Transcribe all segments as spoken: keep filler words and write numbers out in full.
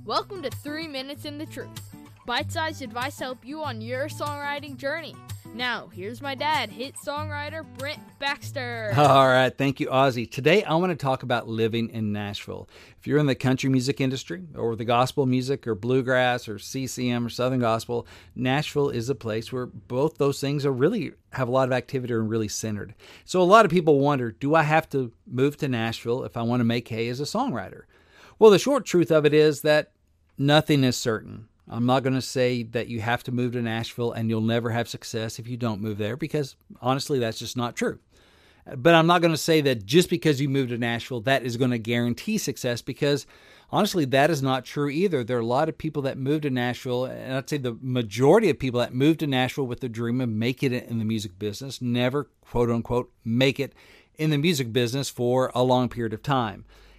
Welcome to Three Minutes in the Truth. Bite-sized advice to help you on your songwriting journey. Now, here's my dad, hit songwriter Brent Baxter. All right, thank you, Ozzy. Today, I want to talk about living in Nashville. If you're in the country music industry, or the gospel music, or bluegrass, or C C M, or Southern gospel, Nashville is a place where both those things are really have a lot of activity and really centered. So a lot of people wonder, do I have to move to Nashville if I want to make hay as a songwriter? Well, the short truth of it is that nothing is certain. I'm not going to say that you have to move to Nashville and you'll never have success if you don't move there, because honestly, that's just not true. But I'm not going to say that just because you move to Nashville, that is going to guarantee success, because honestly, that is not true either. There are a lot of people that move to Nashville, and I'd say the majority of people that move to Nashville with the dream of making it in the music business never, quote unquote, make it in the music business for a long period of time.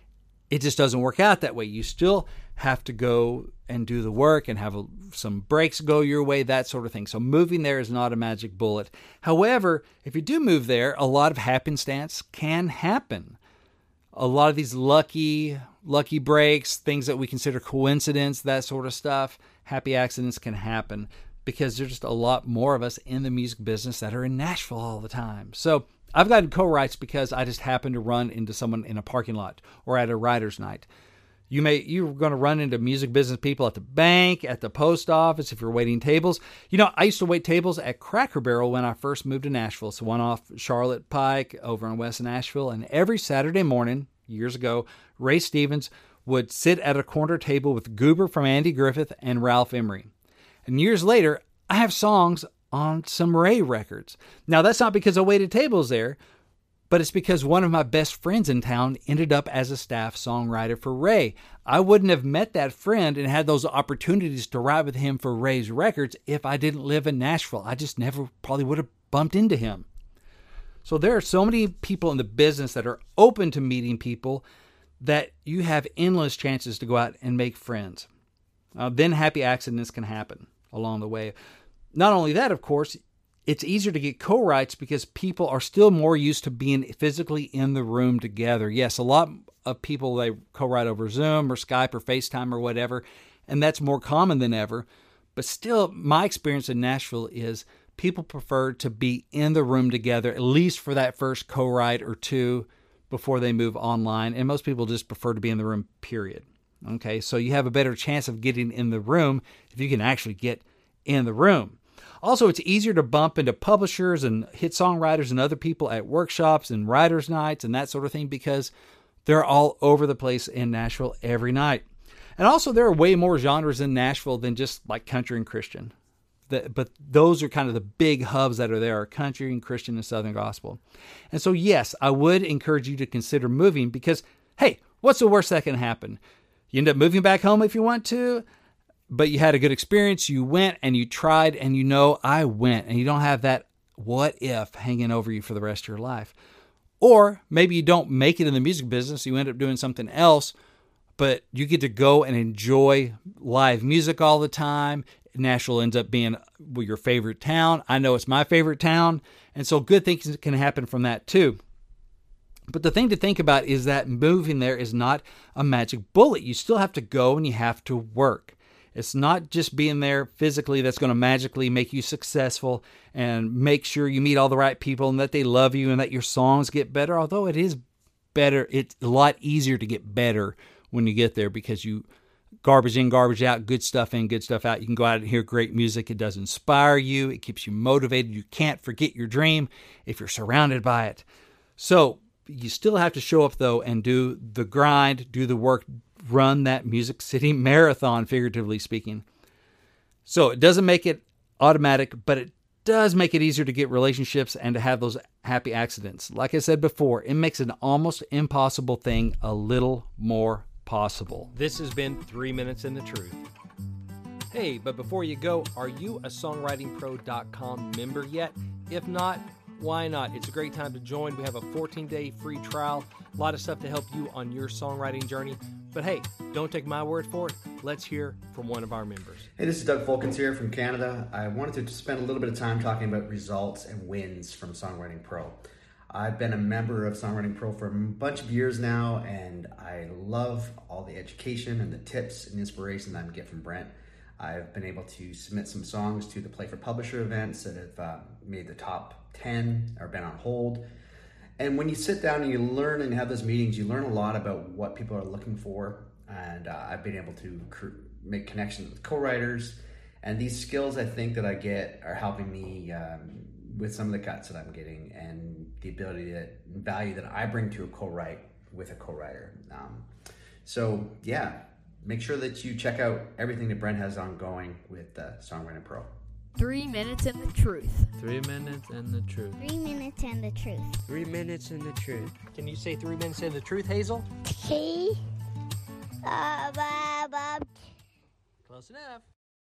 It just doesn't work out that way. You still have to go and do the work and have a, some breaks go your way, that sort of thing. So moving there is not a magic bullet. However, if you do move there, a lot of happenstance can happen. A lot of these lucky, lucky breaks, things that we consider coincidence, that sort of stuff, happy accidents can happen because there's just a lot more of us in the music business that are in Nashville all the time. So I've gotten co-writes because I just happened to run into someone in a parking lot or at a writer's night. You may, you're going to run into music business people at the bank, at the post office, if you're waiting tables. You know, I used to wait tables at Cracker Barrel when I first moved to Nashville. So one off Charlotte Pike over in West Nashville. And every Saturday morning, years ago, Ray Stevens would sit at a corner table with Goober from Andy Griffith and Ralph Emery. And years later, I have songs on some Ray records. Now, that's not because I waited tables there, but it's because one of my best friends in town ended up as a staff songwriter for Ray. I wouldn't have met that friend and had those opportunities to write with him for Ray's records if I didn't live in Nashville. I just never probably would have bumped into him. So there are so many people in the business that are open to meeting people that you have endless chances to go out and make friends. Uh, then happy accidents can happen along the way. Not only that, of course, it's easier to get co-writes because people are still more used to being physically in the room together. Yes, a lot of people, they co-write over Zoom or Skype or FaceTime or whatever, and that's more common than ever. But still, my experience in Nashville is people prefer to be in the room together, at least for that first co-write or two before they move online. And most people just prefer to be in the room, period. Okay, so you have a better chance of getting in the room if you can actually get in the room. Also, it's easier to bump into publishers and hit songwriters and other people at workshops and writers' nights and that sort of thing because they're all over the place in Nashville every night. And also, there are way more genres in Nashville than just like country and Christian. The, but those are kind of the big hubs that are there, are country and Christian and Southern gospel. And so, yes, I would encourage you to consider moving because, hey, what's the worst that can happen? You end up moving back home if you want to, but you had a good experience, you went and you tried, and you know, I went, and you don't have that what if hanging over you for the rest of your life. Or maybe you don't make it in the music business, you end up doing something else, but you get to go and enjoy live music all the time. Nashville ends up being your favorite town. I know it's my favorite town, and so good things can happen from that too. But the thing to think about is that moving there is not a magic bullet. You still have to go and you have to work. It's not just being there physically that's going to magically make you successful and make sure you meet all the right people and that they love you and that your songs get better. Although it is better, it's a lot easier to get better when you get there because you garbage in, garbage out, good stuff in, good stuff out. You can go out and hear great music. It does inspire you. It keeps you motivated. You can't forget your dream if you're surrounded by it. So you still have to show up, though, and do the grind, do the work, run that Music City Marathon, figuratively speaking. So it doesn't make it automatic, but it does make it easier to get relationships and to have those happy accidents. Like I said before, it makes an almost impossible thing a little more possible. This has been Three Minutes in the Truth. Hey, but before you go, are you a songwriting pro dot com member yet? If not, why not? It's a great time to join. We have a fourteen-day free trial. A lot of stuff to help you on your songwriting journey. But hey, don't take my word for it. Let's hear from one of our members. Hey, this is Doug Folkens here from Canada. I wanted to spend a little bit of time talking about results and wins from Songwriting Pro. I've been a member of Songwriting Pro for a bunch of years now, and I love all the education and the tips and inspiration that I get from Brent. I've been able to submit some songs to the Play for Publisher events that have uh, made the top ten or been on hold. And when you sit down and you learn and have those meetings, you learn a lot about what people are looking for. And uh, I've been able to cr- make connections with co-writers. And these skills I think that I get are helping me um, with some of the cuts that I'm getting and the ability that value that I bring to a co-write with a co-writer. Um, so yeah, make sure that you check out everything that Brent has ongoing with uh, Songwriting Pro. Three minutes in the truth. Three minutes and the truth. Three minutes and the truth. Three minutes and the truth. Can you say three minutes in the truth, Hazel? T. Uh, ba, ba. Close enough.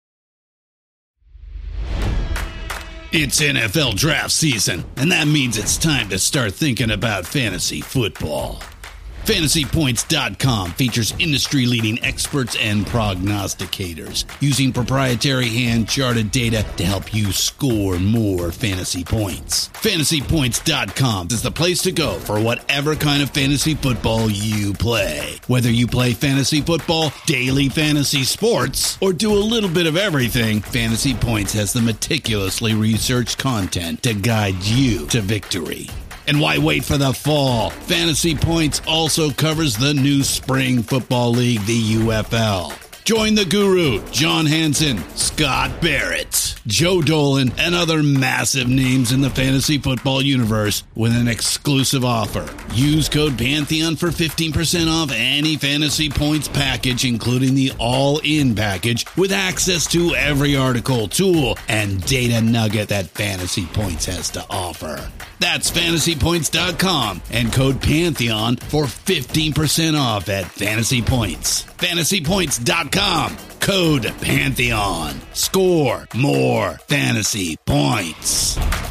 It's N F L draft season, and that means it's time to start thinking about fantasy football. Fantasy Points dot com features industry-leading experts and prognosticators using proprietary hand-charted data to help you score more fantasy points. Fantasy Points dot com is the place to go for whatever kind of fantasy football you play. Whether you play fantasy football, daily fantasy sports, or do a little bit of everything, Fantasy Points has the meticulously researched content to guide you to victory. And why wait for the fall? Fantasy Points also covers the new Spring Football League, the U F L. Join the guru, John Hansen, Scott Barrett, Joe Dolan, and other massive names in the fantasy football universe with an exclusive offer. Use code Pantheon for fifteen percent off any Fantasy Points package, including the all-in package, with access to every article, tool, and data nugget that Fantasy Points has to offer. That's Fantasy Points dot com and code Pantheon for fifteen percent off at Fantasy Points. Fantasy Points dot com, code Pantheon. Score more fantasy points.